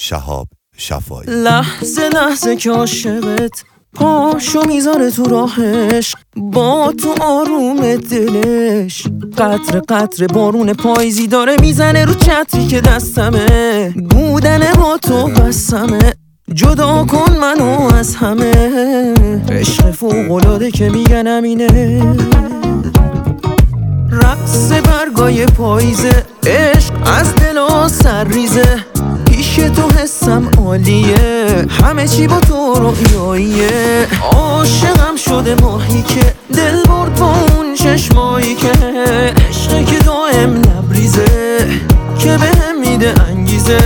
شهاب شفایی. لحظه لحظه که عاشقت پاشو میذاره تو راهش، با تو آروم دلش. قطر قطر بارون پاییزی داره میزنه رو چتری که دستمه. بودن با تو بسمه، جدا کن منو از همه. عشق فوق‌العاده که میگنم اینه. رقص برگای پاییزه، عشق از دل و سر ریزه. پیش تو حسم عالیه، همه چی با تو رویاییه. عاشقم شده ماهی که دل برد با اون چشمایی که. عشقی که دائم لبریزه که بهم میده انگیزه.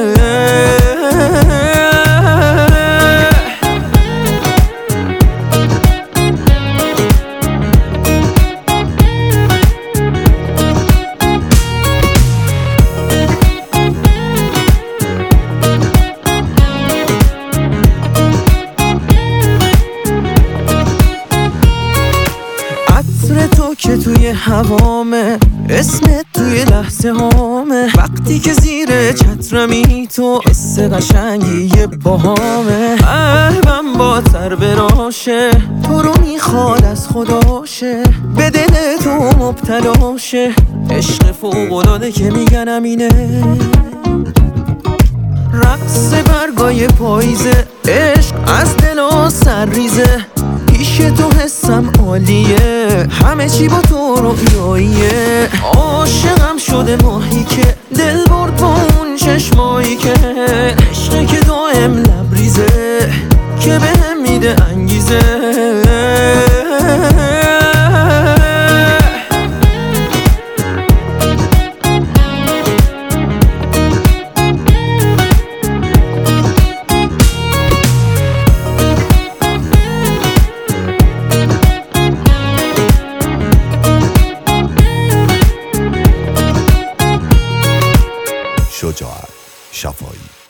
تو که توی هوامه، اسمت توی لحظه هامه. وقتی که زیر چترمی تو، حس قشنگی یه باهامه. قلبم با تر براشه، تو رو میخواد از خداشه. به دل تو مبتلاشه، عشق فوق‌العاده که میگنم اینه. رقص برگای پاییزه، عشق از دل و سر ریزه. پیش تو حسم عالیه، همه چی با تو رویاییه. عاشقم شده ماهی که دل برد با اون چشمایی که. عشقی که دائم لبریزه که بهم میده انگیزه. شجاعت شفایی.